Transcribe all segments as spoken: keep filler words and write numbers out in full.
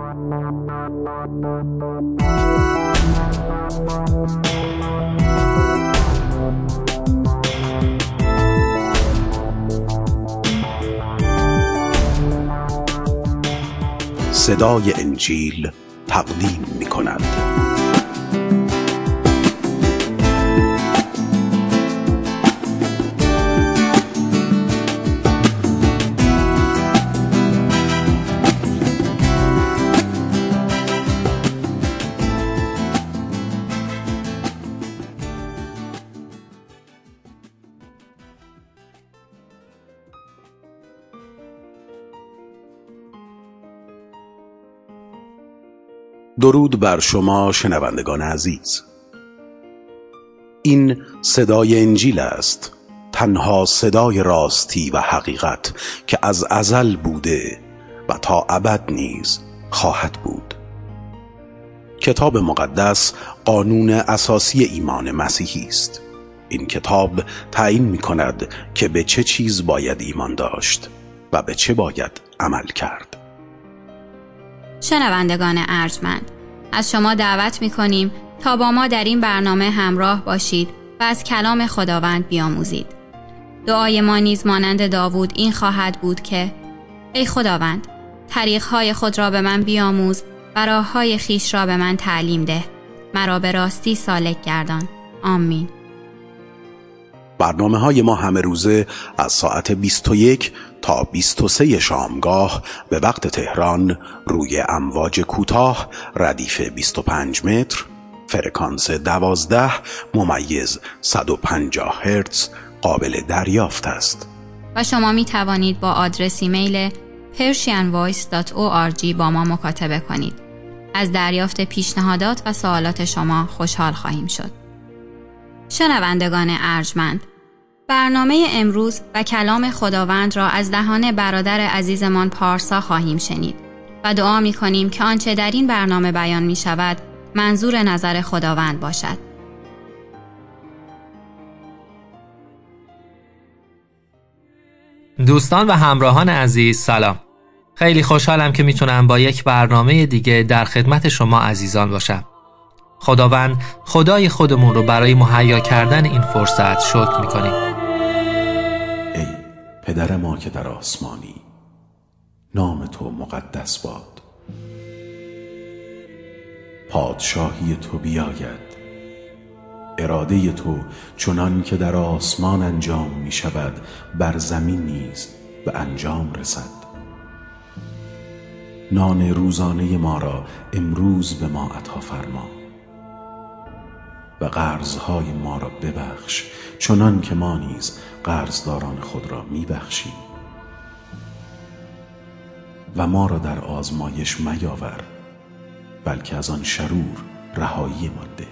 صدای انجیل تقدیم می کند. درود بر شما شنوندگان عزیز. این صدای انجیل است، تنها صدای راستی و حقیقت که از ازل بوده و تا ابد نیز خواهد بود. کتاب مقدس قانون اساسی ایمان مسیحی است. این کتاب تعیین می کند که به چه چیز باید ایمان داشت و به چه باید عمل کرد. شنوندگان ارجمند، از شما دعوت می‌کنیم تا با ما در این برنامه همراه باشید و از کلام خداوند بیاموزید. دعای ما نیز مانند داوود این خواهد بود که ای خداوند، طریق‌های خود را به من بیاموز و راه‌های خویش را به من تعلیم ده. مرا به راستی سالک گردان. آمین. برنامه‌های ما همه روزه از ساعت بیست و یک تا بیست و سه شامگاه به وقت تهران روی امواج کوتاه ردیف بیست و پنج متر، فرکانس دوازده ممیز صد و پنجاه هرتز قابل دریافت است. و شما می توانید با آدرس ایمیل persian voice dot org با ما مکاتبه کنید. از دریافت پیشنهادات و سوالات شما خوشحال خواهیم شد. شنوندگان ارجمند، برنامه امروز و کلام خداوند را از دهان برادر عزیزمان پارسا خواهیم شنید و دعا می کنیم که آنچه در این برنامه بیان می شود منظور نظر خداوند باشد. دوستان و همراهان عزیز، سلام. خیلی خوشحالم که میتونم با یک برنامه دیگه در خدمت شما عزیزان باشم. خداوند خدای خودمون رو برای مهیا کردن این فرصت شکر میکنیم. ای پدر ما که در آسمانی، نام تو مقدس باد. پادشاهی تو بیاید. اراده تو چنان که در آسمان انجام می شود بر زمین نیز به انجام رسد. نان روزانه ما را امروز به ما عطا فرما و قرضهای ما را ببخش چنان که ما نیز قرضداران خود را می بخشیم و ما را در آزمایش میاور، بلکه از آن شرور رهایی ما ده.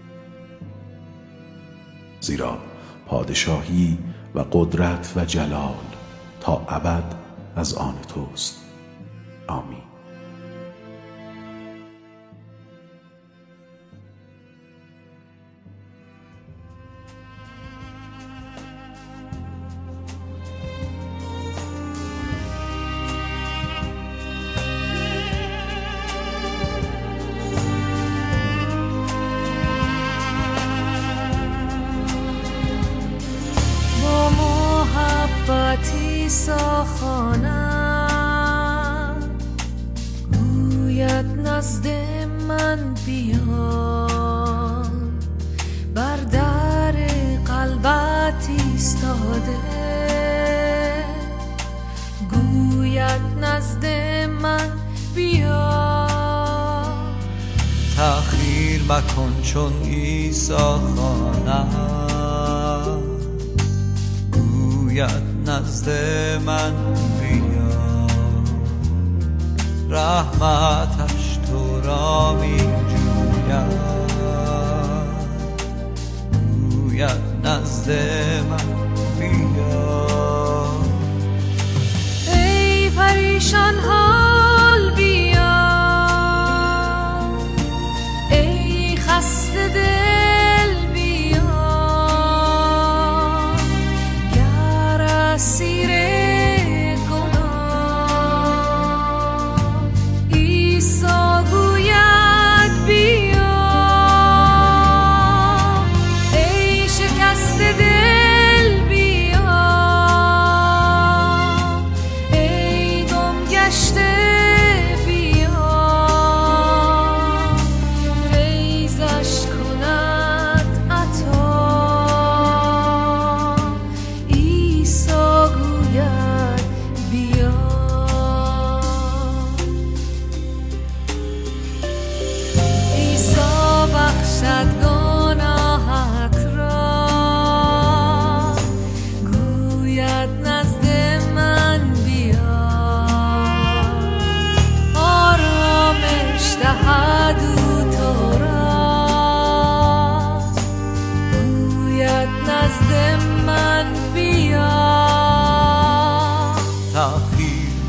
زیرا پادشاهی و قدرت و جلال تا ابد از آن توست. آمین. ساخانم گوید نزد من بیا، بر در قلبت ایستاده گوید نزد من بیا. تأخیر مکن چون عیسی خوانم گوید نزد من بیا، رحمتش تو را می جوید گوید نزد من بیا. ای پریشان حال بیا، ای خسته دل بیا، گر اسیر گناه عیسی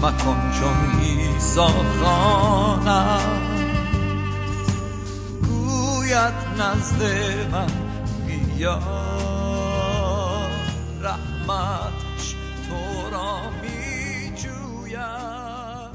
مکن چون عیسی خانم گوید نزد من بیا رحمتش تو را می جوید.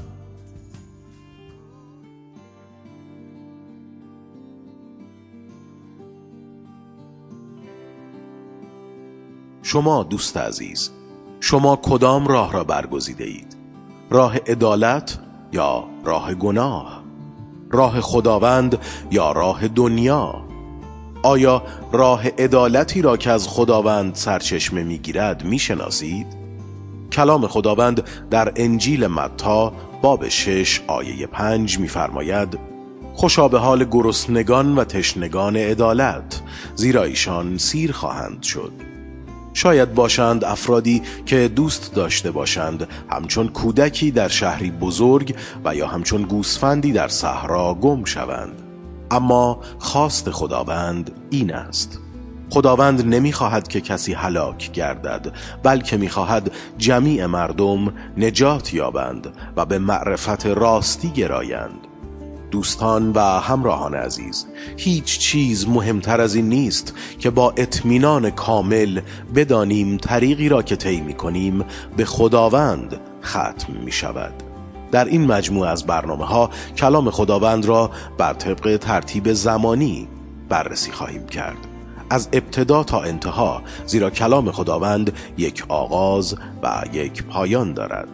شما دوست عزیز، شما کدام راه را برگزیده اید؟ راه عدالت یا راه گناه؟ راه خداوند یا راه دنیا؟ آیا راه عدالتی را که از خداوند سرچشمه میگیرد میشناسید؟ کلام خداوند در انجیل متی باب شش آیه پنج میفرماید خوشا به حال گرسنگان و تشنگان عدالت، زیرا ایشان سیر خواهند شد. شاید باشند افرادی که دوست داشته باشند همچون کودکی در شهری بزرگ و یا همچون گوسفندی در صحرا گم شوند، اما خواست خداوند این است. خداوند نمیخواهد که کسی هلاک گردد، بلکه میخواهد جمیع مردم نجات یابند و به معرفت راستی گرایند. دوستان و همراهان عزیز، هیچ چیز مهمتر از این نیست که با اطمینان کامل بدانیم طریقی را که طی می‌کنیم به خداوند ختم می‌شود. در این مجموعه از برنامه‌ها کلام خداوند را بر طبق ترتیب زمانی بررسی خواهیم کرد، از ابتدا تا انتها، زیرا کلام خداوند یک آغاز و یک پایان دارد.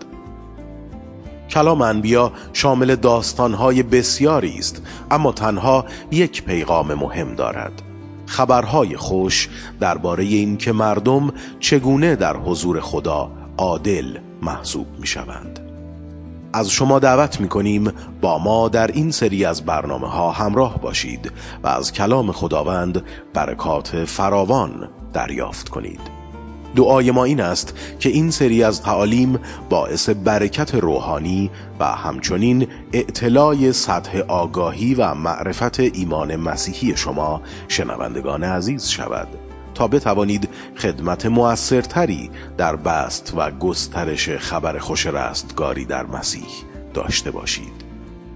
کلام انبیا شامل داستان‌های بسیاری است، اما تنها یک پیغام مهم دارد: خبرهای خوش درباره این که مردم چگونه در حضور خدا عادل محسوب می‌شوند. از شما دعوت می‌کنیم با ما در این سری از برنامه‌ها همراه باشید و از کلام خداوند برکات فراوان دریافت کنید. دعای ما این است که این سری از تعالیم باعث برکت روحانی و همچنین اطلاع سطح آگاهی و معرفت ایمان مسیحی شما شنوندگان عزیز شود، تا بتوانید خدمت مؤثرتری در بسط و گسترش خبر خوش رستگاری در مسیح داشته باشید.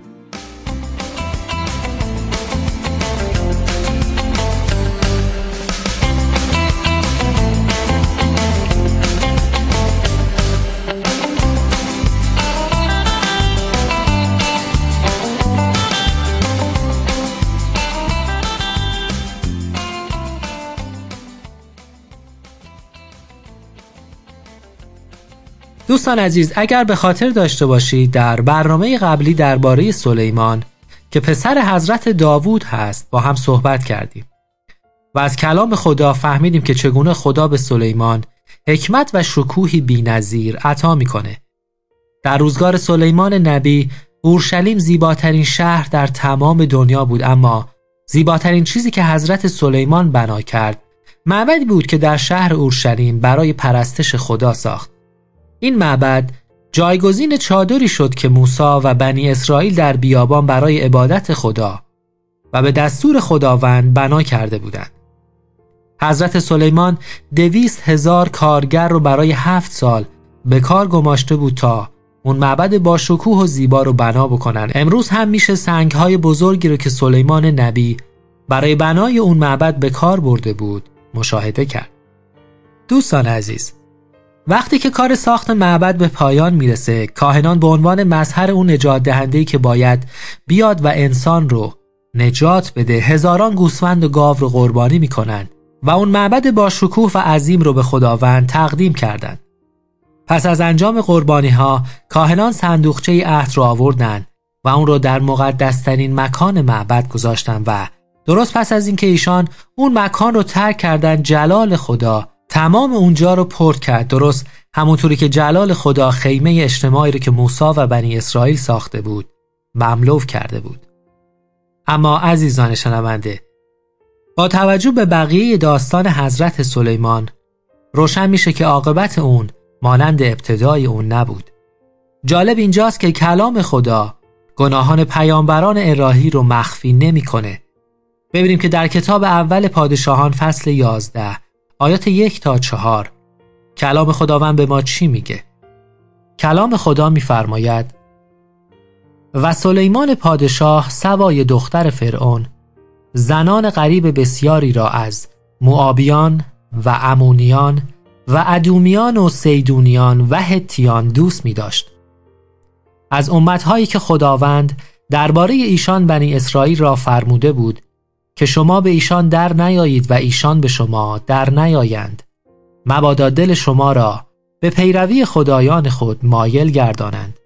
دوستان عزیز، اگر به خاطر داشته باشید در برنامه قبلی درباره سلیمان که پسر حضرت داوود هست با هم صحبت کردیم و از کلام خدا فهمیدیم که چگونه خدا به سلیمان حکمت و شکوهی بی‌نظیر عطا میکنه. در روزگار سلیمان نبی اورشلیم زیباترین شهر در تمام دنیا بود، اما زیباترین چیزی که حضرت سلیمان بنا کرد معبدی بود که در شهر اورشلیم برای پرستش خدا ساخت. این معبد جایگزین چادری شد که موسی و بنی اسرائیل در بیابان برای عبادت خدا و به دستور خداوند بنا کرده بودند. حضرت سلیمان دویست هزار کارگر رو برای هفت سال به کار گماشته بود تا اون معبد با شکوه و زیبا رو بنا بکنن. امروز هم میشه سنگ‌های بزرگی رو که سلیمان نبی برای بنای اون معبد به کار برده بود مشاهده کرد. دوستان عزیز، وقتی که کار ساخت معبد به پایان میرسه، کاهنان به عنوان مظهر اون نجات دهنده‌ای که باید بیاد و انسان رو نجات بده، هزاران گوسفند و گاو رو قربانی میکنن و اون معبد با شکوه و عظیم رو به خداوند تقدیم کردند. پس از انجام قربانی ها، کاهنان صندوقچه عهد رو آوردن و اون رو در مقدس‌ترین مکان معبد گذاشتن و درست پس از اینکه ایشان اون مکان رو ترک کردن، جلال خدا تمام اونجا رو پر کرد، درست همونطوری که جلال خدا خیمه اجتماعی رو که موسی و بنی اسرائیل ساخته بود مملو کرده بود. اما عزیزان شنونده، با توجه به بقیه داستان حضرت سلیمان روشن میشه که عاقبت اون مانند ابتدای اون نبود. جالب اینجاست که کلام خدا گناهان پیامبران الهی رو مخفی نمی‌کنه. ببینیم که در کتاب اول پادشاهان فصل یازده آیات یک تا چهار کلام خداوند به ما چی میگه؟ کلام خدا می‌فرماید: و سلیمان پادشاه سوای دختر فرعون زنان غریب بسیاری را از موآبیان و عمونیان و ادومیان و سیدونیان و هتیان دوست می داشت. از امتهایی که خداوند درباره ایشان بنی اسرائیل را فرموده بود که شما به ایشان در نیایید و ایشان به شما در نیایند، مبادا دل شما را به پیروی خدایان خود مایل گردانند.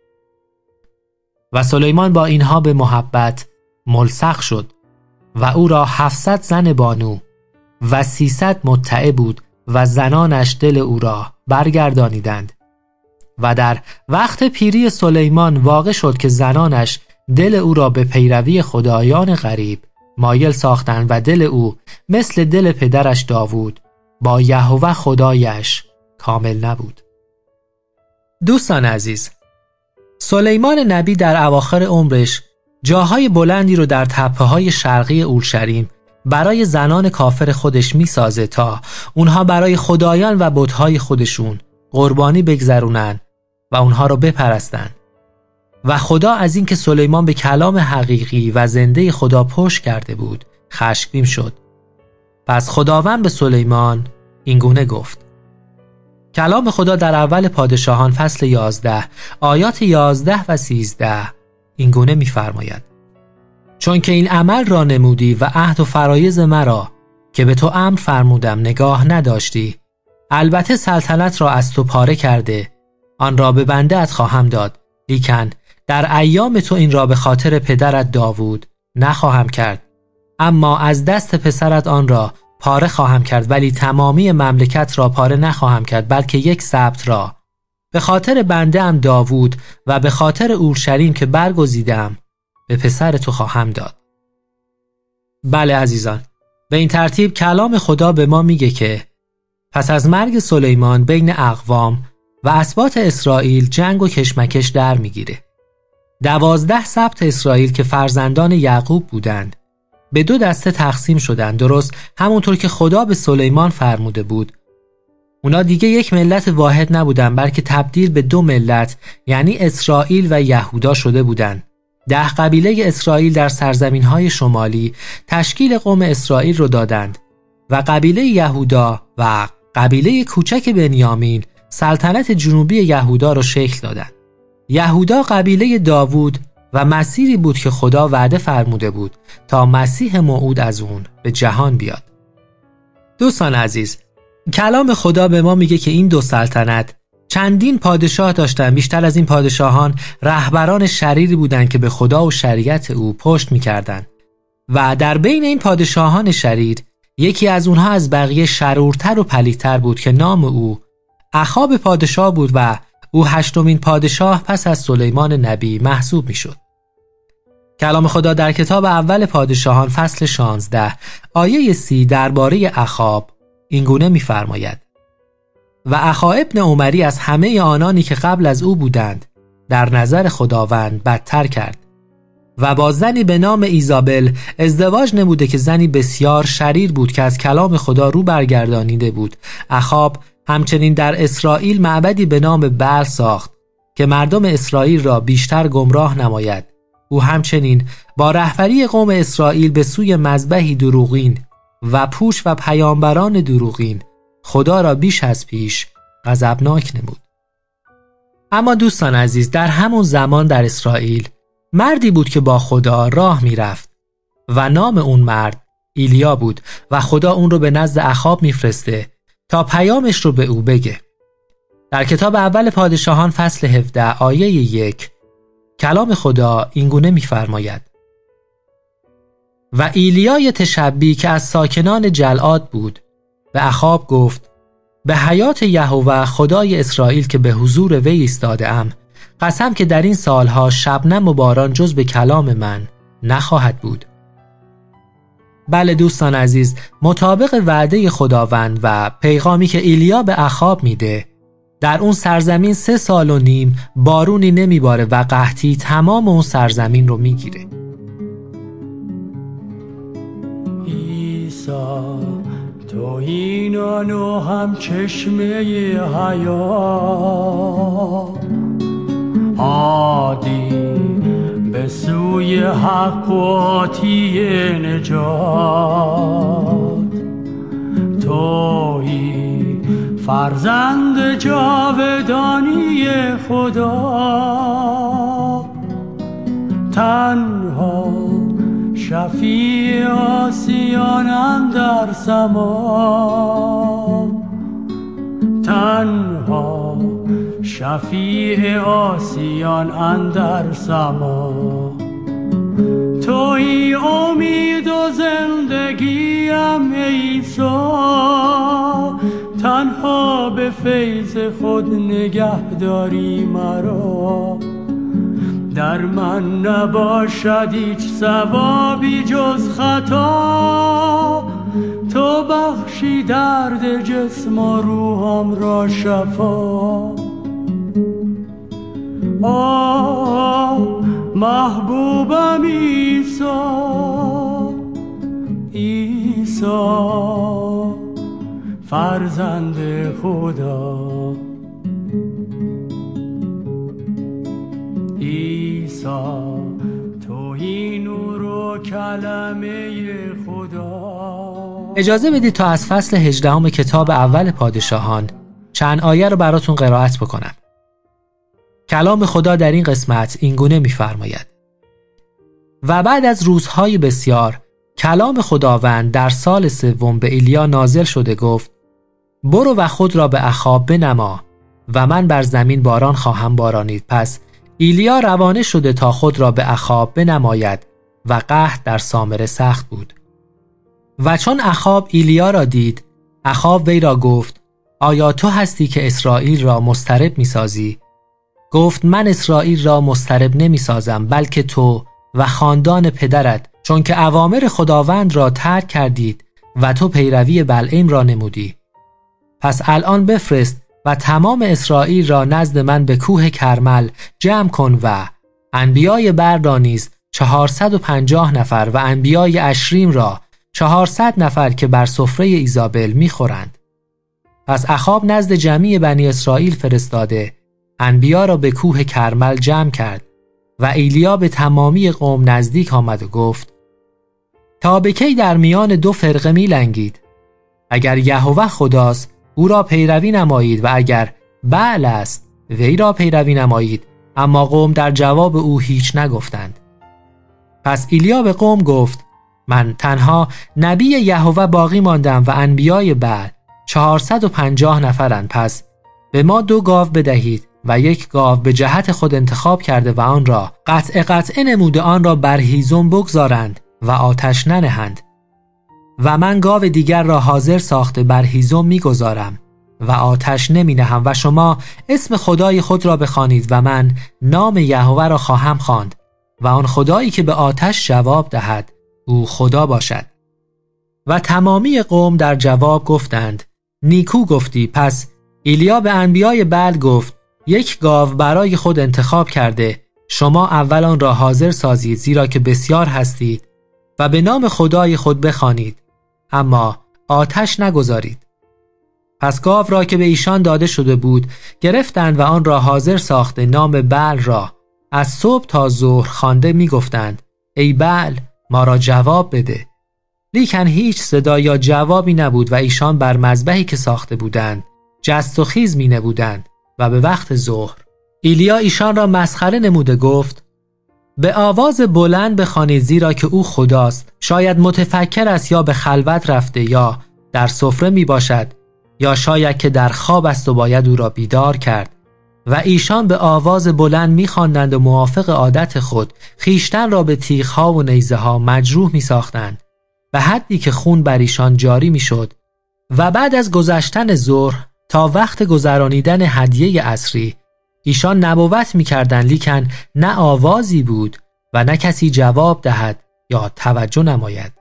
و سلیمان با اینها به محبت ملصق شد و او را هفتصد زن بانو و سیصد متعه بود و زنانش دل او را برگردانیدند. و در وقت پیری سلیمان واقع شد که زنانش دل او را به پیروی خدایان غریب مایل ساختند و دل او مثل دل پدرش داوود با یهوه خدایش کامل نبود. دوستان عزیز، سلیمان نبی در اواخر عمرش جاهای بلندی رو در تپه‌های شرقی اورشلیم برای زنان کافر خودش میسازه تا اونها برای خدایان و بت‌های خودشون قربانی بگذرونن و اونها رو بپرستن. و خدا از این که سلیمان به کلام حقیقی و زنده خدا پشت کرده بود خشمگین شد. پس خداوند به سلیمان اینگونه گفت. کلام خدا در اول پادشاهان فصل یازده آیات یازده و سیزده اینگونه می‌فرماید: چون که این عمل را نمودی و عهد و فرایض مرا که به تو امر فرمودم نگاه نداشتی، البته سلطنت را از تو پاره کرده آن را به بنده‌ات خواهم داد، لیکن در ایام تو این را به خاطر پدرت داوود نخواهم کرد. اما از دست پسرت آن را پاره خواهم کرد، ولی تمامی مملکت را پاره نخواهم کرد، بلکه یک سبت را به خاطر بنده‌ام داوود و به خاطر اورشلیم که برگزیدم به پسر تو خواهم داد. بله عزیزان، به این ترتیب کلام خدا به ما میگه که پس از مرگ سلیمان بین اقوام و اسباط اسرائیل جنگ و کشمکش در میگیره. دوازده سبط اسرائیل که فرزندان یعقوب بودند به دو دسته تقسیم شدند، درست همونطور که خدا به سلیمان فرموده بود. اونا دیگه یک ملت واحد نبودن، بلکه تبدیل به دو ملت یعنی اسرائیل و یهودا شده بودند. ده قبیله اسرائیل در سرزمین‌های شمالی تشکیل قوم اسرائیل رو دادند و قبیله یهودا و قبیله کوچک بنیامین سلطنت جنوبی یهودا رو شکل دادند. یهودا قبیله داوود و مسیری بود که خدا وعده فرموده بود تا مسیح موعود از اون به جهان بیاد. دوستان عزیز، کلام خدا به ما میگه که این دو سلطنت چندین پادشاه داشتن. بیشتر از این پادشاهان رهبران شریری بودند که به خدا و شریعت او پشت میکردند و در بین این پادشاهان شریر یکی از اونها از بقیه شرورتر و پلیدتر بود که نام او اخاب پادشاه بود و او هشتمین پادشاه پس از سلیمان نبی محسوب میشد. کلام خدا در کتاب اول پادشاهان فصل شانزده آیه سی درباره اخاب اینگونه می‌فرماید: و اخاب ابن عمری از همه آنانی که قبل از او بودند در نظر خداوند بدتر کرد و با زنی به نام ایزابل ازدواج نموده که زنی بسیار شریر بود که از کلام خدا رو برگردانیده بود. اخاب همچنین در اسرائیل معبدی به نام بال ساخت که مردم اسرائیل را بیشتر گمراه نماید. او همچنین با رهبری قوم اسرائیل به سوی مذبحی دروغین و پوش و پیامبران دروغین خدا را بیش از پیش غضبناک نمود. اما دوستان عزیز، در همون زمان در اسرائیل مردی بود که با خدا راه می رفت و نام اون مرد ایلیا بود و خدا اون رو به نزد اخاب میفرسته تا پیامش رو به او بگه. در کتاب اول پادشاهان فصل هفده آیه یک کلام خدا اینگونه می‌فرماید: و ایلیای تشبی که از ساکنان جلعاد بود به اخاب گفت: به حیات یهوه خدای اسرائیل که به حضور وی ایستاده ام قسم که در این سالها شبنم و باران جز به کلام من نخواهد بود. بله دوستان عزیز، مطابق وعده خداوند و پیغامی که ایلیا به اخاب میده، در اون سرزمین سه سال و نیم بارونی نمیباره و قحطی تمام اون سرزمین رو میگیره. عیسی تو اینانو هم چشمه حیات، هادی به سوی حق و آتیه نجات، تویی فرزند جاودانی خدا، تنها شفیع آسیان اندر سما، تنها شفیع آسیان اندر سما. تویی امید و زندگیم عیسی، تنها به فیض خود نگه داری مرا. در من نباشد هیچ ثوابی جز خطا، تو بخشی درد جسم و روحم را شفا. آه محبوبم عیسی، عیسی فرزند خدا، عیسی تویی نور و کلمه خدا. اجازه بدید تا از فصل هجدهم کتاب اول پادشاهان چند آیه رو براتون قرائت بکنم. کلام خدا در این قسمت اینگونه می‌فرماید: و بعد از روزهای بسیار کلام خداوند در سال سوم به ایلیا نازل شده گفت: برو و خود را به اخاب بنما و من بر زمین باران خواهم بارانید. پس ایلیا روانه شده تا خود را به اخاب بنماید و قحط در سامره سخت بود. و چون اخاب ایلیا را دید، اخاب وی را گفت: آیا تو هستی که اسرائیل را مضطرب می‌سازی؟ گفت: من اسرائیل را مضطرب نمی‌سازم، بلکه تو و خاندان پدرت، چون که اوامر خداوند را ترک کردید و تو پیروی بلعام را نمودی. پس الان بفرست و تمام اسرائیل را نزد من به کوه کرمل جمع کن و انبیای بعل را نیز چهارصد و پنجاه نفر و انبیای اشریم را چهارصد نفر که بر سفره ایزابل می‌خورند. پس اخاب نزد جمیع بنی اسرائیل فرستاده انبیا را به کوه کرمل جمع کرد و ایلیا به تمامی قوم نزدیک آمد و گفت: تا به کی در میان دو فرقه می لنگید؟ اگر یهوه خداست او را پیروی نمایید و اگر بعل است وی را پیروی نمایید. اما قوم در جواب او هیچ نگفتند. پس ایلیا به قوم گفت: من تنها نبی یهوه باقی ماندم و انبیای بعل چهارصد و پنجاه نفرند. پس به ما دو گاو بدهید و یک گاو به جهت خود انتخاب کرده و آن را قطع قطع نموده آن را بر هیزم بگذارند و آتش ننهند. و من گاو دیگر را حاضر ساخته بر هیزم میگذارم و آتش نمی نهم و شما اسم خدای خود را بخوانید و من نام یهوه را خواهم خواند و آن خدایی که به آتش جواب دهد او خدا باشد. و تمامی قوم در جواب گفتند: نیکو گفتی. پس ایلیا به انبیای بعل گفت: یک گاو برای خود انتخاب کرده، شما اول آن را حاضر سازید زیرا که بسیار هستید و به نام خدای خود بخوانید، اما آتش نگذارید. پس گاو را که به ایشان داده شده بود گرفتند و آن را حاضر ساخته نام بعل را از صبح تا ظهر خوانده می گفتند: ای بعل ما را جواب بده. لیکن هیچ صدا یا جوابی نبود و ایشان بر مذبحی که ساخته بودند جست و خیز می نبودند. و به وقت ظهر ایلیا ایشان را مسخره نموده گفت: به آواز بلند بخوانید زیرا که او خداست. شاید متفکر است یا به خلوت رفته یا در سفره می باشد یا شاید که در خواب است و باید او را بیدار کرد. و ایشان به آواز بلند می خواندند و موافق عادت خود خیشتن را به تیغ‌ها و نیزه ها مجروح می ساختند به حدی که خون بر ایشان جاری می شد. و بعد از گذشتن ظهر تا وقت گذرانیدن هدیه عصری ایشان نبوت می کردند، لیکن نه آوازی بود و نه کسی جواب دهد یا توجه نماید.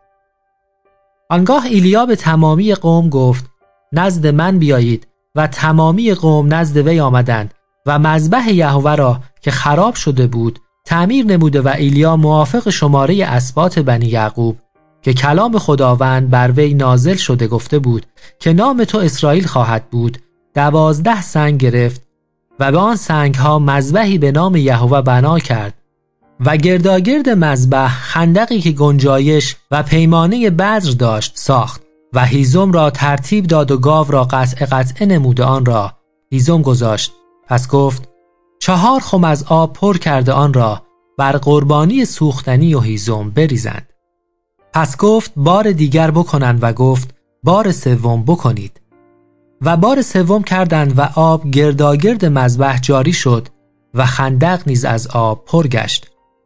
آنگاه ایلیا به تمامی قوم گفت: نزد من بیایید. و تمامی قوم نزد وی آمدند و مذبح یهوه را که خراب شده بود تعمیر نموده و ایلیا موافق شماره اسباط بنی یعقوب که کلام خداوند بر وی نازل شده گفته بود که نام تو اسرائیل خواهد بود، دوازده سنگ گرفت و به آن سنگ‌ها مذبحی به نام یهوه بنا کرد و گرداگرد مذبح خندقی که گنجایش و پیمانه بدر داشت ساخت و هیزم را ترتیب داد و گاو را قطع قطع نموده آن را هیزم گذاشت. پس گفت چهار خم از آب پر کرده آن را بر قربانی سوختنی و هیزم بریزند. پس گفت بار دیگر بکنند و گفت بار سوم بکنید. و بار سوم کردند و آب گرداگرد مذبح جاری شد و خندق نیز از آب پر گشت.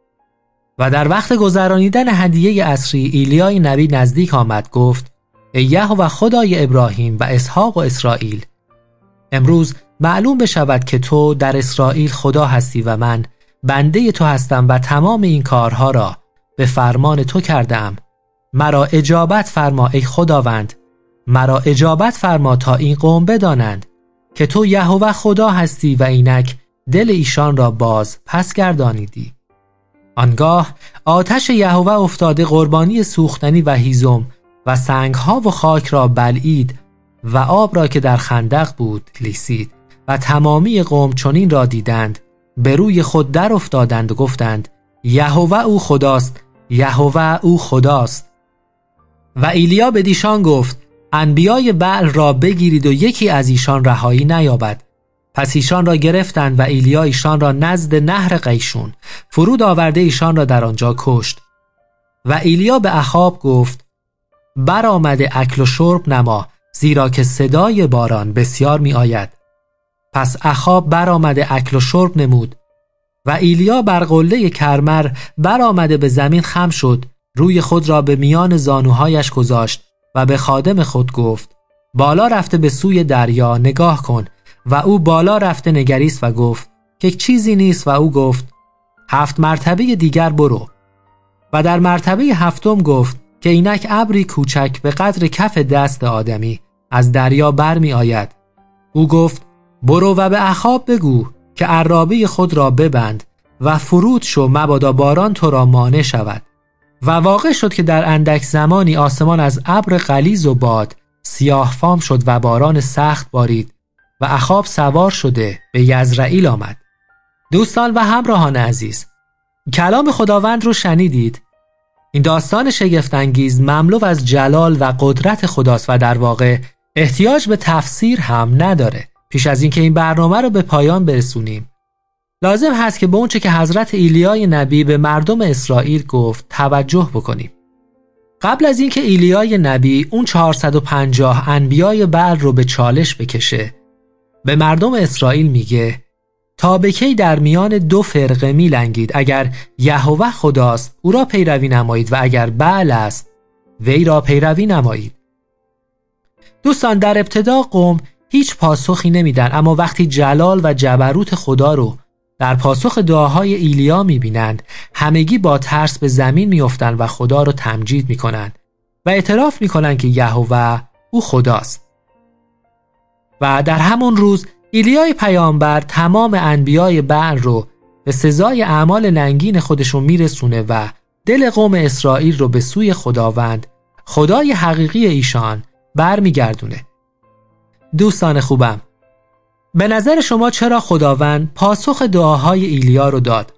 و در وقت گذرانیدن هدیه عصری ایلیای نبی نزدیک آمد گفت ای یهوه خدای ابراهیم و اسحاق و اسرائیل، امروز معلوم بشود که تو در اسرائیل خدا هستی و من بنده تو هستم و تمام این کارها را به فرمان تو کردم. مرا اجابت فرما ای خداوند، مرا اجابت فرما تا این قوم بدانند که تو یهوه خدا هستی و اینک دل ایشان را باز پس گردانیدی. آنگاه آتش یهوه افتاده قربانی سوختنی و هیزم و سنگها و خاک را بلعید و آب را که در خندق بود لیسید و تمامی قوم چنین را دیدند به روی خود در افتادند و گفتند یهوه او خداست، یهوه او خداست. و ایلیا به دیشان گفت انبیای بعل را بگیرید و یکی از ایشان رهایی نیابد. پس ایشان را گرفتند و ایلیا ایشان را نزد نهر قیشون فرود آورده ایشان را در آنجا کشت. و ایلیا به اخاب گفت برآمده اکل و شرب نما، زیرا که صدای باران بسیار می آید. پس اخاب برآمده اکل و شرب نمود و ایلیا بر قله کرمر برآمده به زمین خم شد، روی خود را به میان زانوهایش گذاشت و به خادم خود گفت بالا رفته به سوی دریا نگاه کن. و او بالا رفته نگریست و گفت که چیزی نیست و او گفت هفت مرتبه دیگر برو. و در مرتبه هفتم گفت که اینک ابری کوچک به قدر کف دست آدمی از دریا برمی آید. او گفت برو و به اخاب بگو که عرابه خود را ببند و فرود شو مبادا باران تو را مانع شود. و واقع شد که در اندک زمانی آسمان از ابر غلیظ و باد سیاه فام شد و باران سخت بارید و اخاب سوار شده به یزرعیل آمد. دوستان و همراهان عزیز، کلام خداوند رو شنیدید. این داستان شگفت‌انگیز مملو از جلال و قدرت خداست و در واقع احتیاج به تفسیر هم نداره. پیش از اینکه این برنامه رو به پایان برسونیم لازم هست که به اونچه که حضرت ایلیای نبی به مردم اسرائیل گفت توجه بکنیم. قبل از اینکه ایلیای نبی اون چهارصد و پنجاه انبیای بعل رو به چالش بکشه، به مردم اسرائیل میگه تا به کی در میان دو فرقه میلنگید؟ اگر یهوه خداست او را پیروی نمایید و اگر بعل است وی را پیروی نمایید. دوستان، در ابتدا قوم هیچ پاسخی نمیدن، اما وقتی جلال و جبروت خدا رو در پاسخ دعاهای ایلیا میبینند همگی با ترس به زمین میافتند و خدا رو تمجید میکنند و اعتراف میکنند که یهوه او خداست. و در همون روز ایلیای پیامبر تمام انبیای بعل رو به سزای اعمال لنگین خودشون میرسونه و دل قوم اسرائیل رو به سوی خداوند، خدای حقیقی ایشان، برمیگردونه. دوستان خوبم، به نظر شما چرا خداوند پاسخ دعاهای ایلیا رو داد؟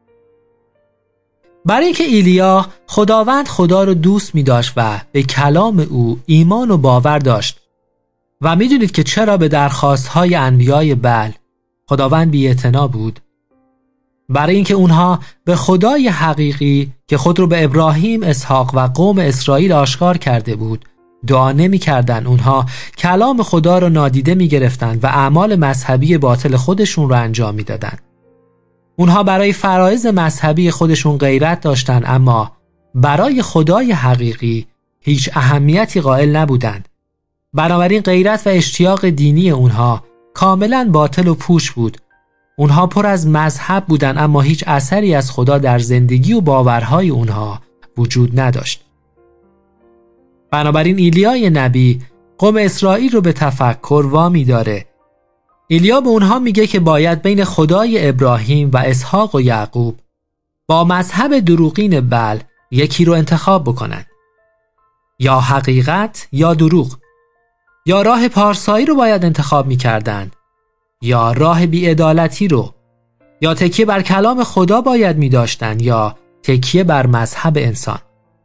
برای اینکه ایلیا خداوند خدا رو دوست می داشت و به کلام او ایمان و باور داشت. و می دونید که چرا به درخواستهای انبیای بعل خداوند بی‌اعتنا بود؟ برای اینکه اونها به خدای حقیقی که خود رو به ابراهیم، اسحاق و قوم اسرائیل آشکار کرده بود دعا نمی کردن. اونها کلام خدا رو نادیده می گرفتن و اعمال مذهبی باطل خودشون رو انجام می دادن. اونها برای فرایض مذهبی خودشون غیرت داشتن، اما برای خدای حقیقی هیچ اهمیتی قائل نبودند. بنابراین غیرت و اشتیاق دینی اونها کاملا باطل و پوچ بود. اونها پر از مذهب بودن، اما هیچ اثری از خدا در زندگی و باورهای اونها وجود نداشت. بنابراین ایلیای نبی قوم اسرائیل رو به تفکر وامی داره. ایلیا به اونها میگه که باید بین خدای ابراهیم و اسحاق و یعقوب با مذهب دروغین بعل یکی رو انتخاب بکنن. یا حقیقت یا دروغ. یا راه پارسایی رو باید انتخاب میکردن یا راه بی‌عدالتی رو؟ یا تکیه بر کلام خدا باید می داشتن یا تکیه بر مذهب انسان؟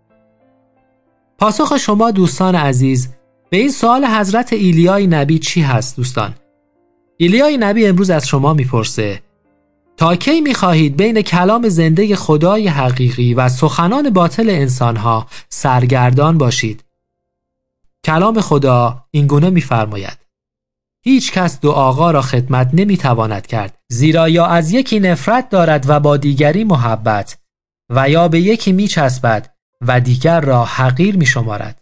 پاسخ شما دوستان عزیز به این سوال حضرت ایلیای نبی چی هست دوستان؟ ایلیای نبی امروز از شما میپرسه تا کی میخواهید بین کلام زنده خدای حقیقی و سخنان باطل انسانها سرگردان باشید؟ کلام خدا اینگونه میفرماید: هیچ کس دو آقا را خدمت نمیتواند کرد، زیرا یا از یکی نفرت دارد و با دیگری محبت، و یا به یکی میچسبد و دیگر را حقیر میشمارد.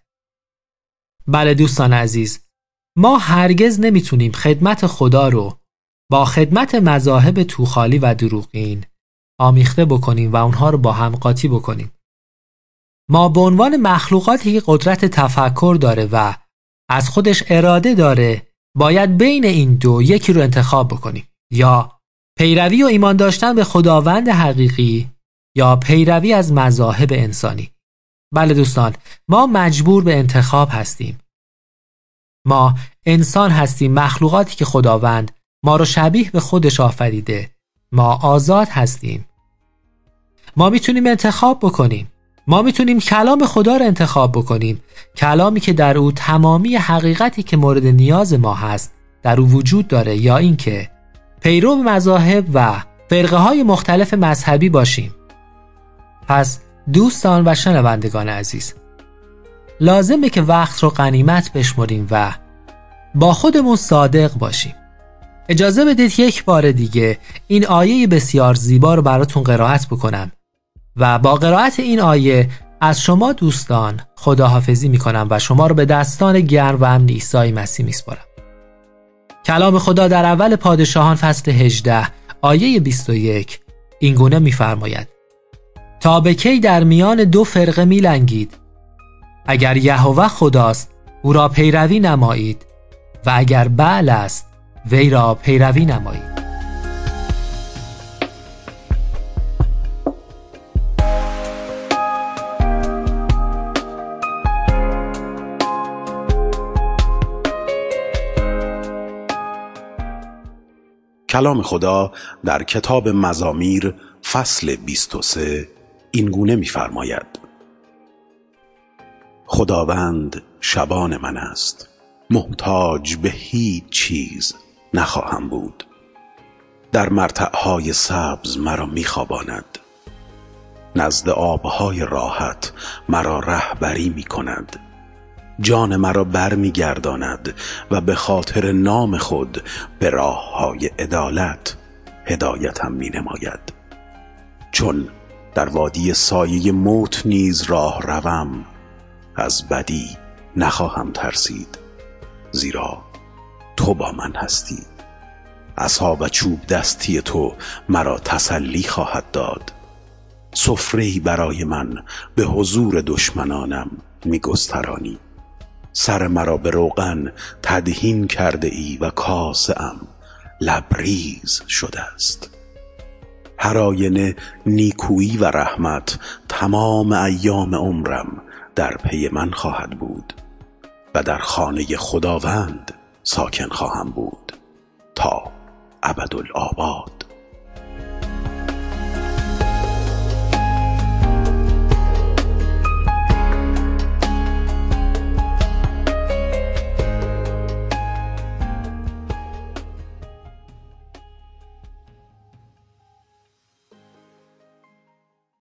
بله دوستان عزیز، ما هرگز نمیتونیم خدمت خدا رو با خدمت مذاهب توخالی و دروغین آمیخته بکنیم و اونها رو با هم قاطی بکنیم. ما به عنوان مخلوقاتی که قدرت تفکر داره و از خودش اراده داره باید بین این دو یکی رو انتخاب بکنیم، یا پیروی و ایمان داشتن به خداوند حقیقی یا پیروی از مذاهب انسانی. بله دوستان، ما مجبور به انتخاب هستیم. ما انسان هستیم، مخلوقاتی که خداوند ما رو شبیه به خودش آفریده. ما آزاد هستیم. ما میتونیم انتخاب بکنیم. ما میتونیم کلام خدا رو انتخاب بکنیم، کلامی که در او تمامی حقیقتی که مورد نیاز ما هست در او وجود داره، یا اینکه پیرو مذاهب و فرقه های مختلف مذهبی باشیم. پس دوستان و شنوندگان عزیز، لازمه که وقت رو غنیمت بشمریم و با خودمون صادق باشیم. اجازه بدید یک بار دیگه این آیه بسیار زیبا رو براتون قرائت بکنم و با قرائت این آیه از شما دوستان خداحافظی میکنم و شما رو به دستان گرم و امن عیسی مسیح میسپارم. کلام خدا در اول پادشاهان فصل هجده آیه بیست و یک این گونه میفرماید: تا به کی در میان دو فرقه میلنگید؟ اگر یهوه خداست او را پیروی نمایید و اگر بعل است وی را پیروی نمایید. کلام خدا در کتاب مزامیر فصل بیست و سه این گونه می‌فرماید: خداوند شبان من است، محتاج به هیچ چیز نخواهم بود. در مرتعهای سبز مرا می‌خواباند، نزد آبهای راحت مرا رهبری می‌کند. جان مرا بر می‌گرداند و به خاطر نام خود به راه‌های عدالت هدایتم می‌نماید. چون در وادی سایه موت نیز راه روم، از بدی نخواهم ترسید، زیرا تو با من هستی. عصا و چوب دستی تو مرا تسلی خواهد داد. سفره‌ای برای من به حضور دشمنانم می‌گسترانی. سر مرا به روغن تدهین کرده ای و کاسه‌ام لبریز شده است. هر آینه نیکویی و رحمت تمام ایام عمرم در پی من خواهد بود و در خانه خداوند ساکن خواهم بود تا ابدالآباد.